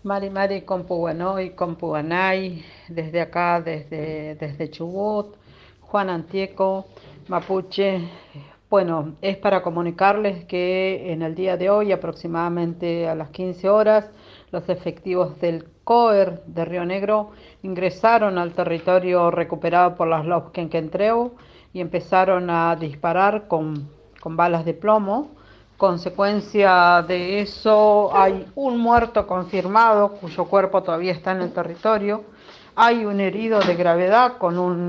Mari Mari Compuguanoy, Compuganay, desde acá, desde Chubut, Juan Antieco, Mapuche. Bueno, es para comunicarles que en el día de hoy, aproximadamente a las 15 horas, los efectivos del COER de Río Negro ingresaron al territorio recuperado por las Lobkenkentreu y empezaron a disparar con balas de plomo. Consecuencia de eso, hay un muerto confirmado cuyo cuerpo todavía está en el territorio. Hay un herido de gravedad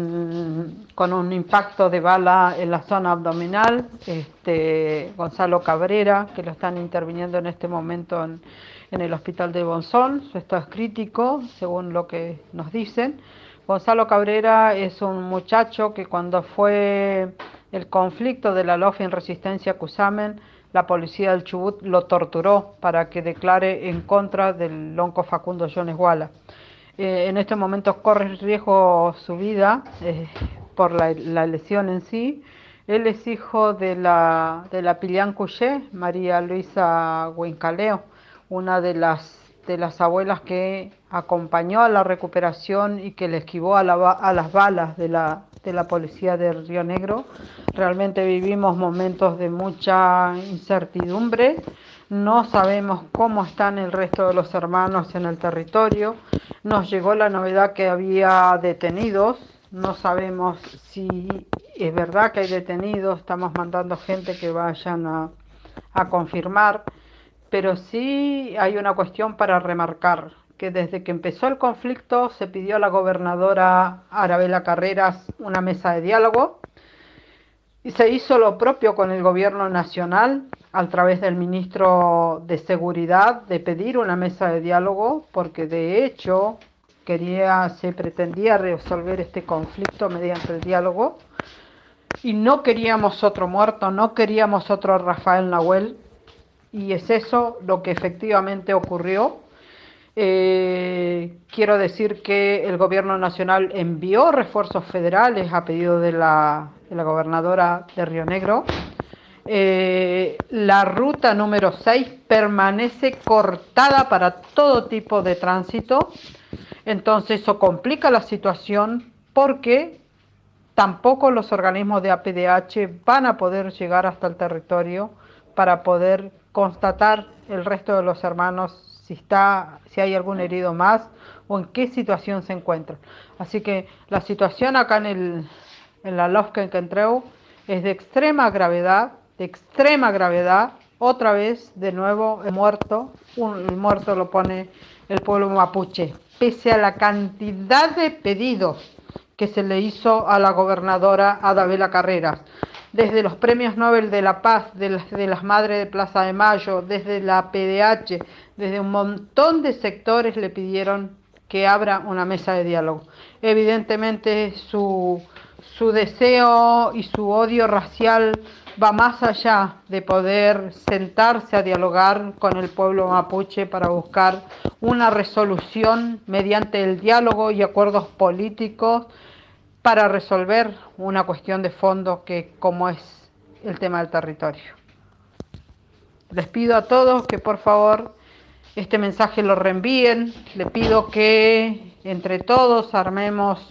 con un impacto de bala en la zona abdominal, Gonzalo Cabrera, que lo están interviniendo en este momento en el hospital de Bonzón. Su estado es crítico, según lo que nos dicen. Gonzalo Cabrera es un muchacho que cuando fue el conflicto de la LOF en resistencia a Cusamen, la policía del Chubut lo torturó para que declare en contra del lonco Facundo Jones Walla. En estos momentos corre riesgo su vida por la lesión en sí. Él es hijo de la Pilián Cuyé, María Luisa Huincaleo, una de las abuelas que acompañó a la recuperación y que le esquivó a las balas de la policía de Río Negro. Realmente vivimos momentos de mucha incertidumbre. No sabemos cómo están el resto de los hermanos en el territorio. Nos llegó la novedad que había detenidos. No sabemos si es verdad que hay detenidos. Estamos mandando gente que vayan a confirmar. Pero sí hay una cuestión para remarcar, que desde que empezó el conflicto se pidió a la gobernadora Arabela Carreras una mesa de diálogo y se hizo lo propio con el gobierno nacional a través del ministro de Seguridad de pedir una mesa de diálogo porque de hecho se pretendía resolver este conflicto mediante el diálogo y no queríamos otro muerto, no queríamos otro Rafael Nahuel y es eso lo que efectivamente ocurrió. Quiero decir que el gobierno nacional envió refuerzos federales a pedido de la gobernadora de Río Negro. La ruta número 6 permanece cortada para todo tipo de tránsito, entonces eso complica la situación porque tampoco los organismos de APDH van a poder llegar hasta el territorio para poder constatar el resto de los hermanos si hay algún herido más o en qué situación se encuentra. Así que la situación acá en la Lofkenkentreu es de extrema gravedad, de extrema gravedad. Otra vez, de nuevo, el muerto lo pone el pueblo mapuche, pese a la cantidad de pedidos que se le hizo a la gobernadora Adabela Carreras, desde los premios Nobel de la Paz, de las Madres de Plaza de Mayo, desde la PDH, desde un montón de sectores le pidieron que abra una mesa de diálogo. Evidentemente su deseo y su odio racial va más allá de poder sentarse a dialogar con el pueblo mapuche para buscar una resolución mediante el diálogo y acuerdos políticos para resolver una cuestión de fondo que como es el tema del territorio. Les pido a todos que por favor este mensaje lo reenvíen. Le pido que entre todos armemos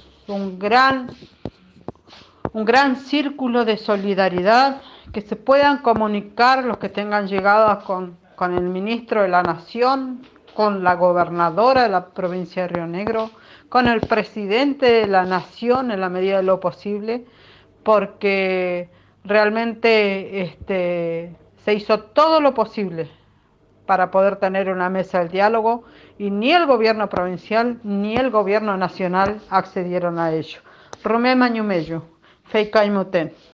un gran círculo de solidaridad, que se puedan comunicar los que tengan llegadas con el ministro de la Nación, con la gobernadora de la provincia de Río Negro, con el presidente de la Nación en la medida de lo posible, porque realmente se hizo todo lo posible para poder tener una mesa de diálogo y ni el gobierno provincial ni el gobierno nacional accedieron a ello. Rumé Mañumello, Feicaimuten.